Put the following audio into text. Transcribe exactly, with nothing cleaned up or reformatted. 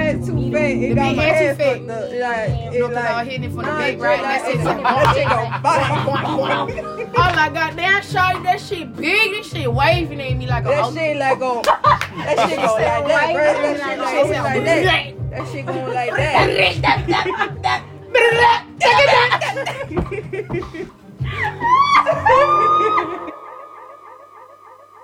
head too fat. It got my head fucked up. Like, it no, like, I hitting it from the nah, back, right? like, That's it. that shit gon' bite. I'm like, goddamn, shawty, that shit big. This shit waving at me like a That shit like gon' that shit gon' like that, bro. That shit like, like that. That shit gon' like that.